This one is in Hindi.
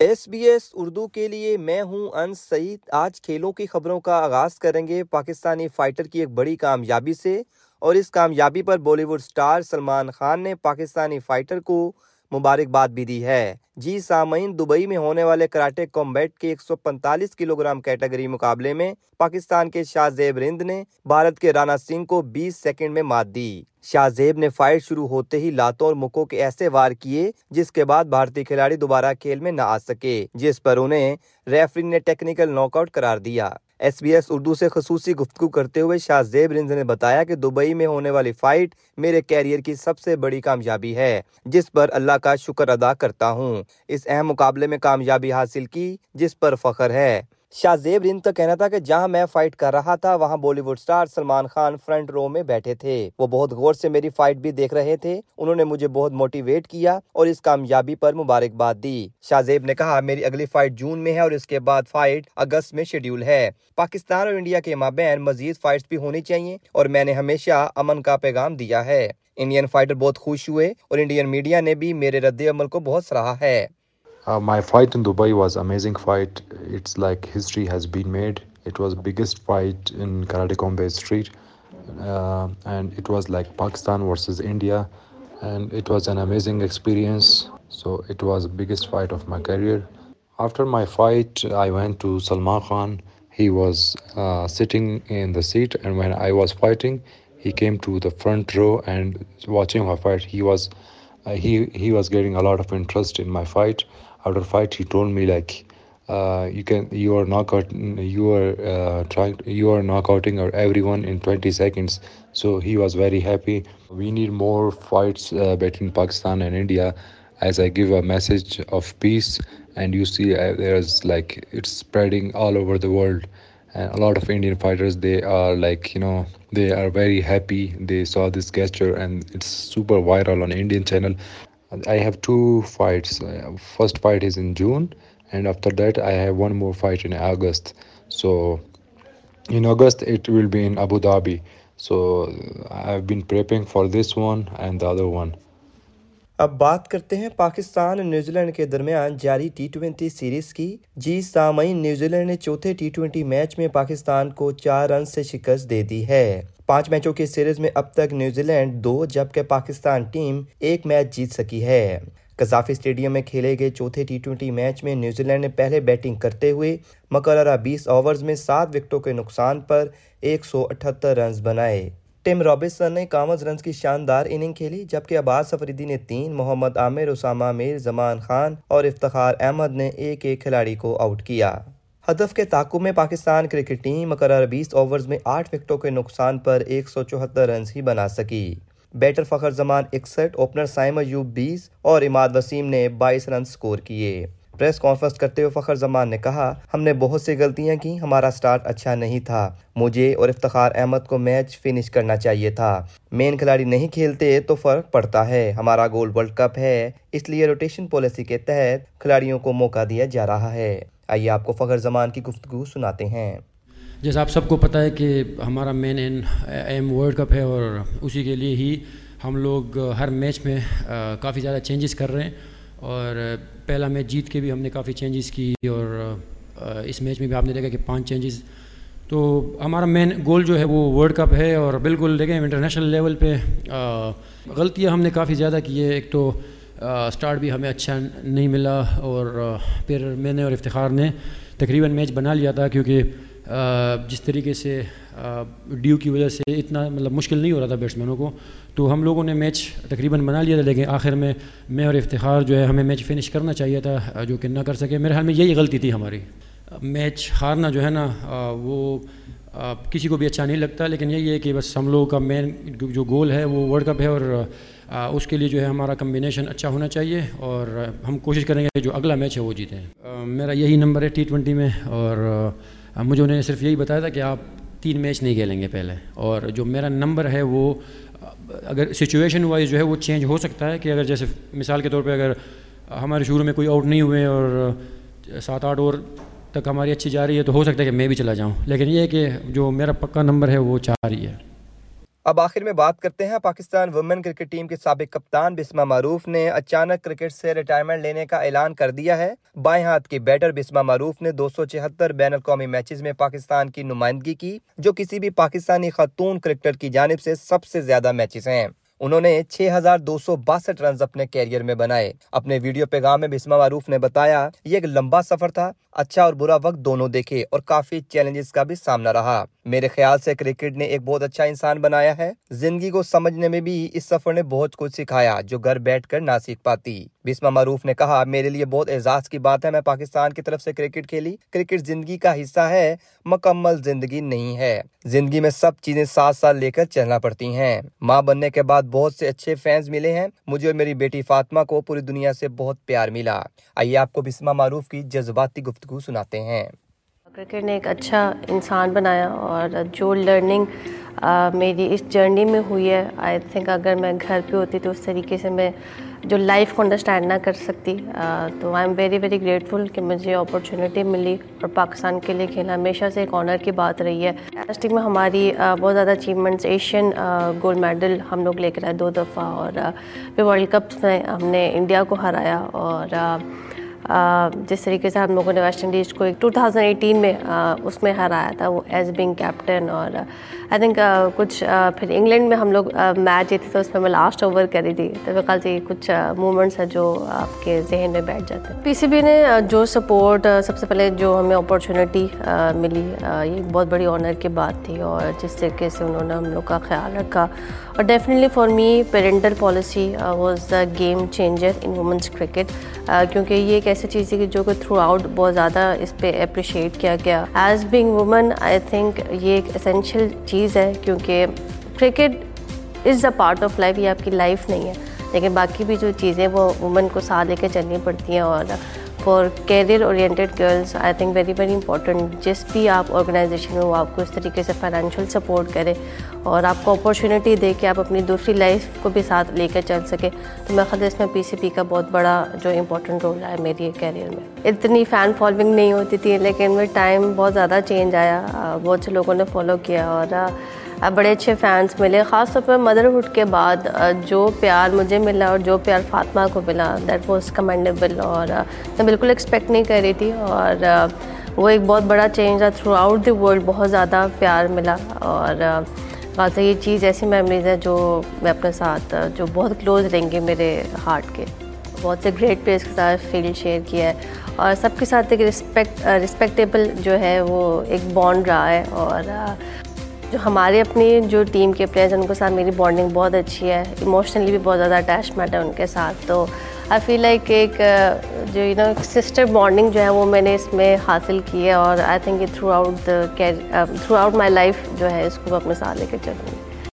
SBS उर्दू के लिए मैं हूं अंस सईद। आज खेलों की खबरों का आगाज करेंगे पाकिस्तानी फाइटर की एक बड़ी कामयाबी से। और इस कामयाबी पर बॉलीवुड स्टार सलमान खान ने पाकिस्तानी फाइटर को मुबारकबाद भी दी है। जी सामईन, दुबई में होने वाले कराटे कॉम्बैट के 145 किलोग्राम कैटेगरी मुकाबले में पाकिस्तान के शाहजेब रिंद ने भारत के राणा सिंह को 20 सेकंड में मात दी। शाहजेब ने फाइट शुरू होते ही लातों और मुक्कों के ऐसे वार किए जिसके बाद भारतीय खिलाड़ी दोबारा खेल में न आ सके, जिस पर उन्हें रेफरी ने टेक्निकल नॉकआउट करार दिया। SBS उर्दू से खसूसी गुफ्तगू करते हुए शाहजेब रिंद ने बताया कि दुबई में होने वाली फाइट मेरे कैरियर की सबसे बड़ी कामयाबी है, जिस पर अल्लाह का शुक्र अदा करता हूँ। इस अहम मुकाबले में कामयाबी हासिल की जिस पर फख्र है। शाहजेब रिंद का कहना था कि जहां मैं फाइट कर रहा था वहां Bollywood star Salman Khan front row में बैठे थे। वो बहुत गौर से मेरी फाइट भी देख रहे थे। उन्होंने मुझे बहुत मोटिवेट किया और इस कामयाबी पर मुबारकबाद दी। शाहजेब ने कहा, मेरी अगली फाइट जून में है और इसके बाद फाइट अगस्त में शेड्यूल है। पाकिस्तान और इंडिया के माबैन मजीद फाइट्स भी होनी चाहिए और मैंने हमेशा अमन का पैगाम दिया है। इंडियन फाइटर बहुत खुश हुए और इंडियन मीडिया ने भी मेरे रद्द अमल को बहुत सराहा है। My fight in Dubai was amazing fight. It's like history has been made. It was biggest fight in Karate Combat Street, and it was like Pakistan versus India, and it was an amazing experience. So it was the biggest fight of my career. After my fight, I went to Salman Khan. He was sitting in the seat, and when I was fighting, he came to the front row and watching my fight. He was getting a lot of interest in my fight. After fight, he told me like, you are knockouting everyone in 20 seconds. So he was very happy. We need more fights between Pakistan and India, as I give a message of peace. And you see, there's like it's spreading all over the world. And a lot of Indian fighters, they are like, they are very happy. They saw this gesture and it's super viral on Indian channel. I have two fights. First fight is in June, and after that I have one more fight in August. So in August it will be in Abu Dhabi. So I've been preparing for this one and the other one. अब बात करते हैं पाकिस्तान और न्यूजीलैंड के दरमियान जारी T20 सीरीज की। जी सामईन, न्यूजीलैंड ने चौथे T20 मैच में पाकिस्तान को 4 रन से शिकस्त दे दी है। 5 मैचों की सीरीज में अब तक न्यूजीलैंड 2 जबकि पाकिस्तान टीम 1 मैच जीत सकी है। कज़ाफी स्टेडियम में खेले गए चौथे T20 मैच में न्यूजीलैंड ने पहले बैटिंग करते हुए मुकर्ररा 20 ओवर्स में 7 विकेटों के नुकसान पर 178 रन बनाए। टिम रॉबिन्सन ने 51 रन की शानदार इनिंग खेली, जबकि अब्बास अफरीदी ने 3, मोहम्मद आमिर, उसामा मीर, जमान खान और इफ्तिखार अहमद ने एक खिलाड़ी को आउट किया। हदफ के ताक़ुब में पाकिस्तान क्रिकेट टीम मुकर्रर 20 ओवर्स में 8 विकेटों के नुकसान पर 174 रन ही बना सकी। बैटर फखर जमान 61, ओपनर साइम अयूब 20 और इमाद वसीम ने 22 रन स्कोर किए। प्रेस कॉन्फ्रेंस करते हुए फखर जमान ने कहा, हमने बहुत सी गलतियां की, हमारा स्टार्ट अच्छा नहीं था। मुझे और इफ्तिखार अहमद को मैच फिनिश करना चाहिए था। मेन खिलाड़ी नहीं खेलते तो फर्क पड़ता है। हमारा गोल वर्ल्ड कप है, इसलिए रोटेशन पॉलिसी के तहत खिलाड़ियों को मौका दिया जा रहा है। आइए आपको फखर जमान की गुफ्तगू सुनाते हैं। जैसा आप सबको पता है कि हमारा मेन एम वर्ल्ड कप है और उसी के लिए ही हम लोग हर मैच में काफ़ी ज़्यादा चेंजेस कर रहे हैं। और पहला मैच जीत के भी हमने काफ़ी चेंजेस की और इस मैच में भी आपने देखा कि 5 चेंजेस। तो हमारा मेन गोल जो है वो वर्ल्ड कप है और बिल्कुल देखें इंटरनेशनल लेवल पे गलतियां हमने काफ़ी ज़्यादा की है। एक तो स्टार्ट भी हमें अच्छा नहीं मिला और फिर मैंने और इफ्तिखार ने तकरीबन मैच बना लिया था, क्योंकि जिस तरीके से ड्यू की वजह से इतना मतलब मुश्किल नहीं हो रहा था बैट्समैनों को, तो हम लोगों ने मैच तकरीबन बना लिया था। लेकिन आखिर में मैं और इफ्तिखार जो है हमें मैच फिनिश करना चाहिए था, जो कि ना कर सके। मेरे ख्याल में यही गलती थी हमारी। मैच हारना जो है ना वो किसी को भी अच्छा नहीं लगता, लेकिन यही है कि बस हम लोगों का मेन जो गोल है वो वर्ल्ड कप है और उसके लिए जो है हमारा कम्बिनेशन अच्छा होना चाहिए और हम कोशिश करेंगे कि जो अगला मैच है वो जीतें। मेरा यही नंबर है T20 में और मुझे उन्होंने सिर्फ यही बताया था कि आप 3 मैच नहीं खेलेंगे पहले, और जो मेरा नंबर है वो अगर सिचुएशन वाइज जो है वो चेंज हो सकता है कि अगर जैसे मिसाल के तौर पे अगर हमारे शुरू में कोई आउट नहीं हुए और 7-8 ओवर तक हमारी अच्छी जा रही है तो हो सकता है कि मैं भी चला जाऊं, लेकिन ये है कि जो मेरा पक्का नंबर है वो 4 ही है। अब आखिर में बात करते हैं पाकिस्तान वुमेन क्रिकेट टीम के साबिक कप्तान बिस्मा मारूफ ने अचानक क्रिकेट से रिटायरमेंट लेने का ऐलान कर दिया है। बाएं हाथ की बैटर बिस्मा मारूफ ने 276 बैन अल-कौमी मैचेस में पाकिस्तान की नुमाइंदगी की, जो किसी भी पाकिस्तानी खातून क्रिकेटर की जानिब से सबसे ज्यादा मैचेस हैं। उन्होंने 6,262 रन अपने कैरियर में बनाए। अपने वीडियो पैगाम में बिस्मा मारूफ ने बताया, ये एक लंबा सफर था, अच्छा और बुरा वक्त दोनों देखे और काफी चैलेंजेस का भी सामना रहा। मेरे ख्याल से क्रिकेट ने एक बहुत अच्छा इंसान बनाया है। जिंदगी को समझने में भी इस सफर ने बहुत कुछ सिखाया जो घर बैठकर ना सीख पाती। बिस्मा मारूफ ने कहा, मेरे लिए बहुत एजाज की बात है मैं पाकिस्तान की तरफ से क्रिकेट खेली। क्रिकेट जिंदगी का हिस्सा है, मुकम्मल जिंदगी नहीं है। जिंदगी में सब चीजें साथ साथ लेकर चलना पड़ती हैं। माँ बनने के बाद बहुत से अच्छे फैंस मिले हैं। मुझे और मेरी बेटी फातिमा को पूरी दुनिया से बहुत प्यार मिला। आइए आपको बिस्मा मारूफ की जज्बाती गुफ्तगू सुनाते हैं। क्रिकेट ने एक अच्छा इंसान बनाया और जो लर्निंग मेरी इस जर्नी में हुई है, आई थिंक अगर मैं घर पे होती तो उस तरीके से मैं जो लाइफ को अंडरस्टैंड ना कर सकती। तो I am very very grateful कि मुझे अपॉर्चुनिटी मिली और पाकिस्तान के लिए खेलना हमेशा से एक ऑनर की बात रही है। टेस्टिंग में हमारी बहुत ज़्यादा अचीवमेंट्स, एशियन गोल्ड मेडल हम लोग लेकर आए 2 दफ़ा और फिर वर्ल्ड कप्स में हमने इंडिया को हराया और जिस तरीके से हम लोगों ने वेस्ट इंडीज़ को 2018 में उसमें हराया था वो एज बिंग कैप्टन। और आई थिंक कुछ फिर इंग्लैंड में हम लोग मैच जीते तो उसमें मैं लास्ट ओवर करी थी। तो मेरे ख्याल से कुछ मोमेंट्स हैं जो आपके जहन में बैठ जाते हैं। पीसीबी ने जो सपोर्ट सबसे पहले जो हमें अपॉर्चुनिटी मिली, ये बहुत बड़ी ऑनर की बात थी और जिस तरीके से उन्होंने हम लोग का ख्याल रखा। और definitely for me parental policy was the game changer in women's cricket, क्योंकि ये एक ऐसी चीज़ है कि जो कि थ्रू आउट बहुत ज़्यादा इस पे अप्रिशिएट किया गया। As being woman I think ये एक एसेंशियल चीज़ है, क्योंकि cricket is a part of life, ये आपकी लाइफ नहीं है, लेकिन बाकी भी जो चीज़ें वो वुमन को साथ लेकर चलनी पड़ती हैं। और for career oriented girls I think very very important, जिस भी आप ऑर्गेनाइजेशन में वो आपको इस तरीके से फाइनेंशियल सपोर्ट करे और आपको अपॉर्चुनिटी दे कि आप अपनी दूसरी लाइफ को भी साथ लेकर चल सके। तो मैं ख़ुद इसमें पीसीबी का बहुत बड़ा जो इम्पोर्टेंट रोल है मेरी कैरियर में। इतनी फ़ैन फॉलोइंग नहीं होती थी, लेकिन में टाइम बहुत ज़्यादा चेंज आया, बहुत से लोगों ने फॉलो किया और बड़े अच्छे फैंस मिले। ख़ास तौर पर मदरहुड के बाद जो प्यार मुझे मिला और जो प्यार फातिमा को मिला, दैट वाज कमेंडेबल और मैं बिल्कुल एक्सपेक्ट नहीं कर रही थी। और वो एक बहुत बड़ा चेंज था, थ्रू आउट द वर्ल्ड बहुत ज़्यादा प्यार मिला। और ख़ास ये चीज़ ऐसी मेमोरीज है जो मैं अपने साथ जो बहुत क्लोज रहेंगे मेरे हार्ट के। बहुत से ग्रेट प्लेयर्स के साथ फील्ड शेयर किया है और सबके साथ एक रिस्पेक्टेबल जो है वो एक बॉन्ड रहा है। और जो हमारे अपनी जो टीम के प्लेयर्स हैं उनके साथ मेरी बॉन्डिंग बहुत अच्छी है, इमोशनली भी बहुत ज़्यादा अटैचमेंट है उनके साथ। तो आई फील लाइक एक जो सिस्टर बॉन्डिंग जो है वो मैंने इसमें हासिल की है और I think throughout my life जो है इसको मैं अपने साथ लेकर चलूँगी।